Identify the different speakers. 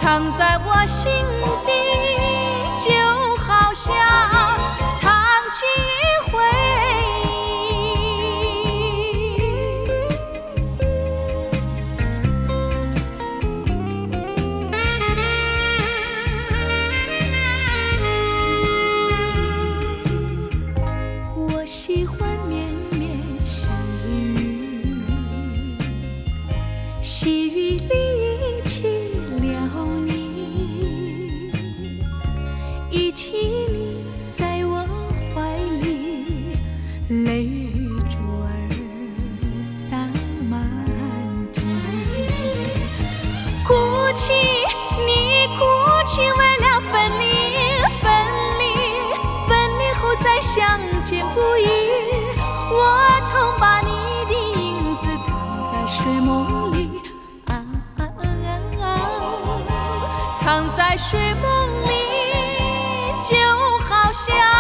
Speaker 1: 藏在我心底，就好像唱起回忆。我喜欢绵绵细雨，细雨里忆起了你，忆起你在我怀里，泪珠儿洒满地。哭泣，你哭泣，为了分离，分离后再相见不易。我曾把你的影子藏在睡梦里，藏在睡梦里，就好像